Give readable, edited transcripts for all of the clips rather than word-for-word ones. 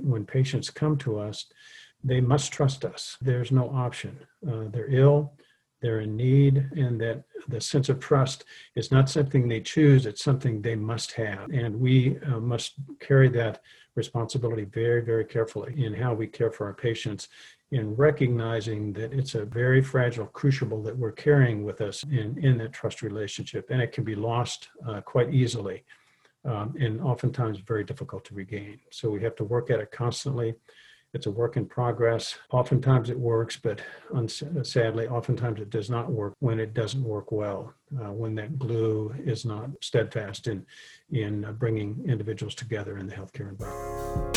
when patients come to us, they must trust us. There's no option. They're ill, they're in need, and that the sense of trust is not something they choose, it's something they must have. And we must carry that responsibility very, very carefully in how we care for our patients, in recognizing that it's a very fragile crucible that we're carrying with us in that trust relationship, and it can be lost quite easily. And oftentimes very difficult to regain. So we have to work at it constantly. It's a work in progress. Oftentimes it works, but sadly, oftentimes it does not work when it doesn't work well, when that glue is not steadfast in bringing individuals together in the healthcare environment.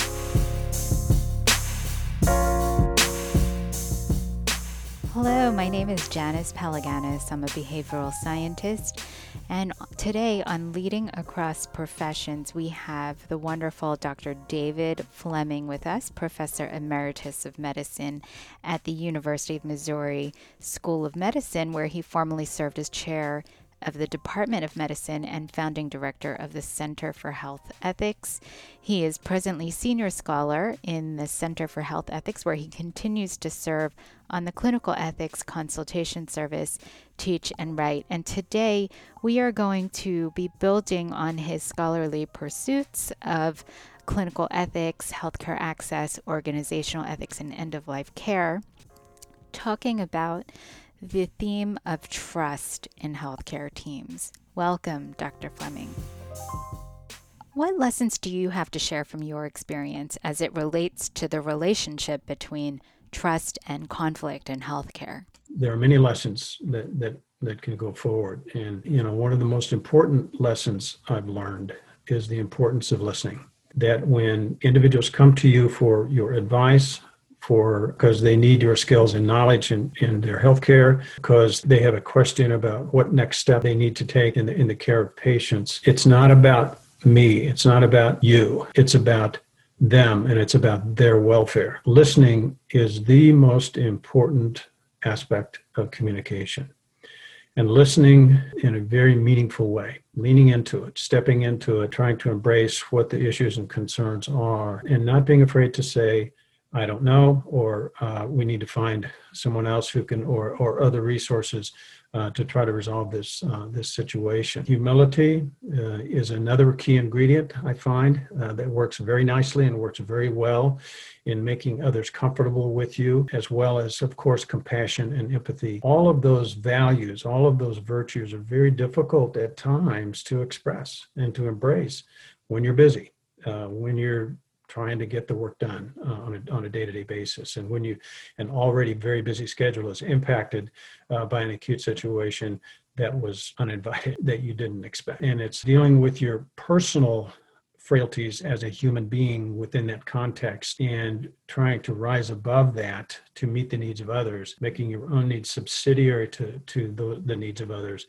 Hello, my name is Janice Palaganis. I'm a behavioral scientist, and today on Leading Across Professions, we have the wonderful Dr. David Fleming with us, Professor Emeritus of Medicine at the University of Missouri School of Medicine, where he formerly served as chair of the Department of Medicine and founding director of the Center for Health Ethics. He is presently senior scholar in the Center for Health Ethics, where he continues to serve on the Clinical Ethics Consultation Service, teach and write. And today we are going to be building on his scholarly pursuits of clinical ethics, healthcare access, organizational ethics, and end-of-life care, talking about the theme of trust in healthcare teams. Welcome, Dr. Fleming. What lessons do you have to share from your experience as it relates to the relationship between trust and conflict in healthcare? There are many lessons that can go forward. And, one of the most important lessons I've learned is the importance of listening. That when individuals come to you for your advice, because they need your skills and knowledge in their healthcare, because they have a question about what next step they need to take in the care of patients. It's not about me. It's not about you. It's about them, and it's about their welfare. Listening is the most important aspect of communication. And listening in a very meaningful way, leaning into it, stepping into it, trying to embrace what the issues and concerns are, and not being afraid to say, I don't know, or we need to find someone else who can, or other resources to try to resolve this situation. Humility is another key ingredient, I find, that works very nicely and works very well in making others comfortable with you, as well as, of course, compassion and empathy. All of those values, all of those virtues are very difficult at times to express and to embrace when you're busy, when you're trying to get the work done on a day-to-day basis. And when an already very busy schedule is impacted by an acute situation that was uninvited, that you didn't expect. And it's dealing with your personal frailties as a human being within that context and trying to rise above that to meet the needs of others, making your own needs subsidiary to the needs of others.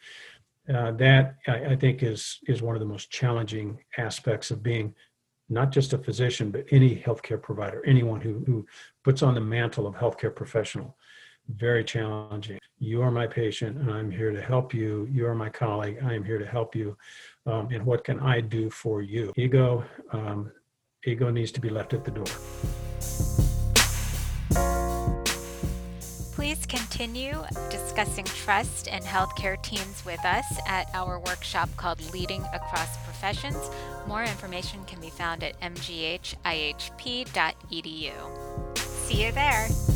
That I think is one of the most challenging aspects of being not just a physician, but any healthcare provider, anyone who puts on the mantle of healthcare professional. Very challenging. You are my patient, and I'm here to help you. You are my colleague. I am here to help you. And what can I do for you? Ego needs to be left at the door. Please continue discussing trust and healthcare teams with us at our workshop called Leading Across Professions. More information can be found at mghihp.edu. See you there.